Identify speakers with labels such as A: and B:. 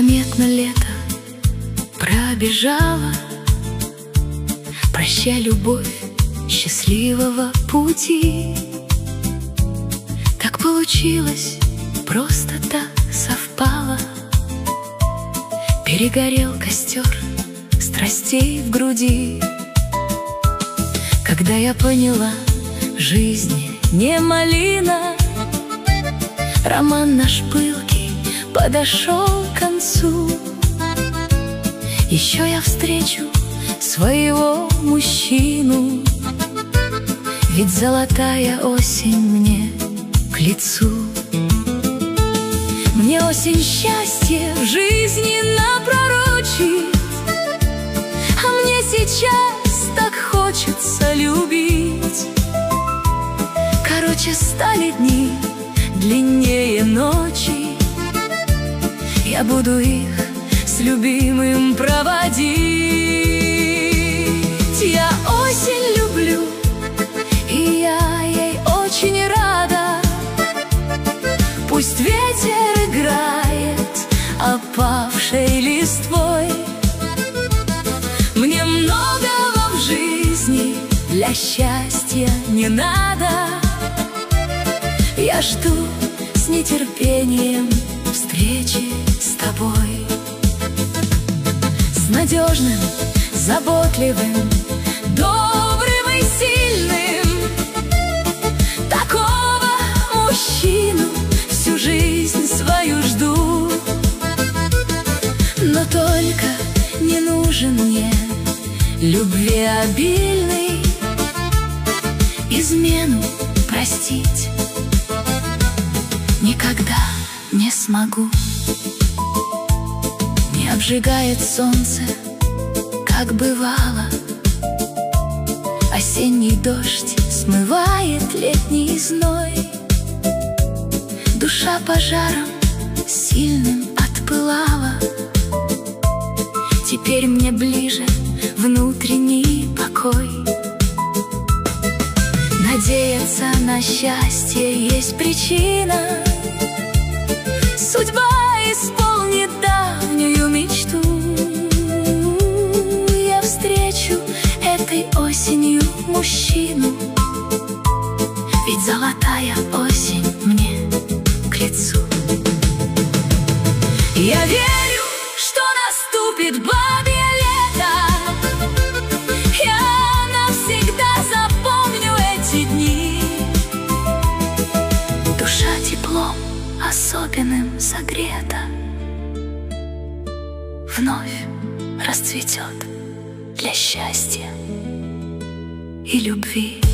A: Незаметно лето пробежало. Прощай, любовь, счастливого пути. Так получилось, просто так совпало. Перегорел костер страстей в груди. Когда я поняла, жизнь не малина, роман наш пылкий подошел к концу. Еще я встречу своего мужчину, ведь золотая осень мне к лицу. Мне осень счастье в жизни напророчит, а мне сейчас так хочется любить. Короче, стали дни длиннее ночи, я буду их с любимым проводить. Я осень люблю, и я ей очень рада. Пусть ветер играет опавшей листвой. Мне многого в жизни для счастья не надо. Я жду с нетерпением встречи с тобой. С надежным, заботливым, добрым и сильным. Такого мужчину всю жизнь свою жду. Но только не нужен мне любви обильный. Измену простить никогда не смогу. Не обжигает солнце, как бывало. Осенний дождь смывает летний зной. Душа пожаром сильным отпылала. Теперь мне ближе внутренний покой. Надеяться на счастье есть причина. Судьба исполнит давнюю мечту. Я встречу этой осенью мужчину, ведь золотая осень мне к лицу. Я верю, что наступит бабье лето. Я навсегда запомню эти дни. Душа теплом особенным согрета, вновь расцветет для счастья и любви.